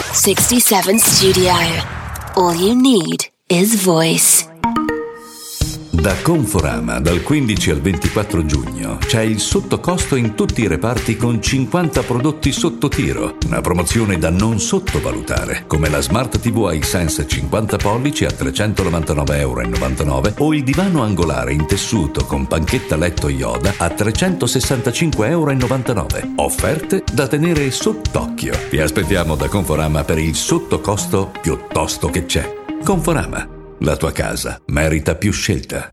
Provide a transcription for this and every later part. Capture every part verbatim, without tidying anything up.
sessantasette Studio. All you need is voice. Da Conforama, dal quindici al ventiquattro giugno, c'è il sottocosto in tutti i reparti con cinquanta prodotti sotto tiro. Una promozione da non sottovalutare, come la Smart tivù iSense cinquanta pollici a trecentonovantanove virgola novantanove euro o il divano angolare in tessuto con panchetta letto Yoda a trecentosessantacinque virgola novantanove euro. Offerte da tenere sott'occhio. Vi aspettiamo da Conforama per il sottocosto piuttosto che c'è. Conforama. La tua casa merita più scelta.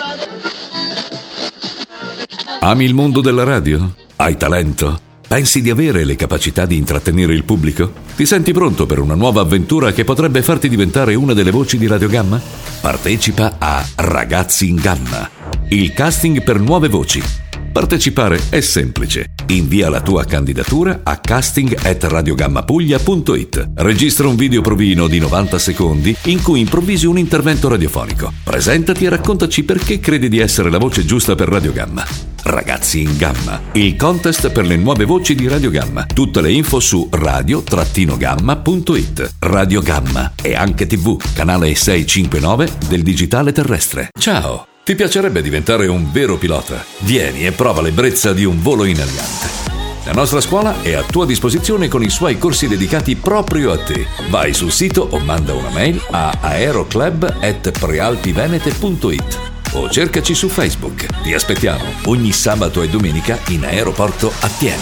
Ami il mondo della radio? Hai talento? Pensi di avere le capacità di intrattenere il pubblico? Ti senti pronto per una nuova avventura che potrebbe farti diventare una delle voci di Radio Gamma? Partecipa a Ragazzi in Gamma, il casting per nuove voci. Partecipare è semplice. Invia la tua candidatura a casting at radiogammapuglia punto it. Registra un video provino di novanta secondi in cui improvvisi un intervento radiofonico. Presentati e raccontaci perché credi di essere la voce giusta per Radio Gamma. Ragazzi in Gamma, il contest per le nuove voci di Radio Gamma. Tutte le info su radio gamma punto it. Radio Gamma e anche tivù, canale seicentocinquantanove del digitale terrestre. Ciao! Ti piacerebbe diventare un vero pilota? Vieni e prova l'ebbrezza di un volo in aliante. La nostra scuola è a tua disposizione con i suoi corsi dedicati proprio a te. Vai sul sito o manda una mail a aeroclub at prealpivenete punto it o cercaci su Facebook. Ti aspettiamo ogni sabato e domenica in aeroporto a Piene.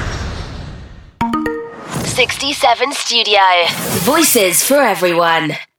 sessantasette Studio. Voices for everyone.